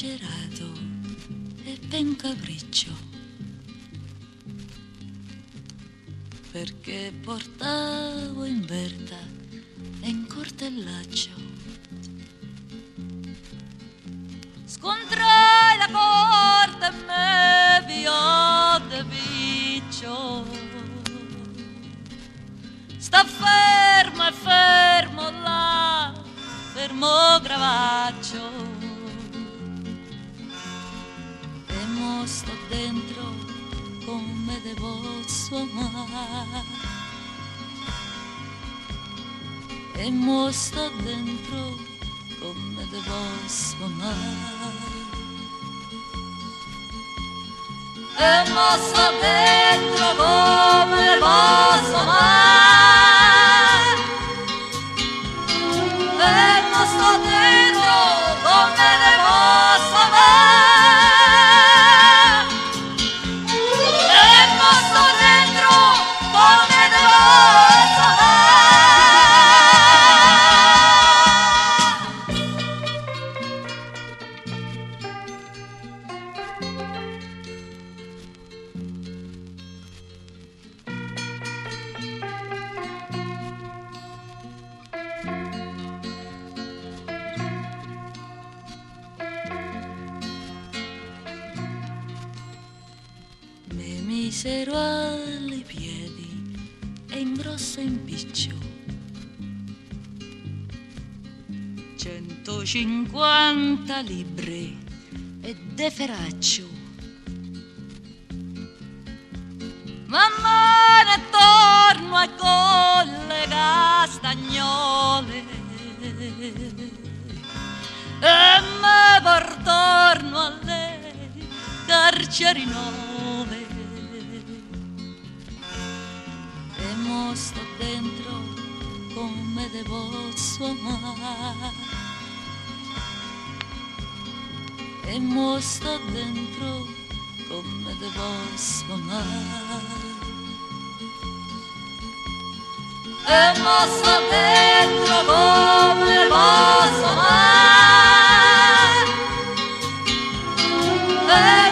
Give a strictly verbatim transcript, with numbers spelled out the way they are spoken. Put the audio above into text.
esagerato e ben capriccio, perché portavo in verta e in cortellaccio. Scontrai la porta e me via de piccio. Sta fermo e fermo là, fermo Gravaccio. E mo sto dentro come devo suonare. E mo sto dentro come devo suonare. E mo sto dentro come devo suonare. E mo sto dentro come devo suonare. E mo sto dentro come devo suonare. Mi misero ai piedi e in grosso impiccio, centocinquanta libbre e de feraccio. Man mano attorno a colle castagnole e me portorno alle carceri nuove. E mo sto dentro come devo suonare. E mo sto dentro come devo suonare. E mo sto dentro come devo suonare.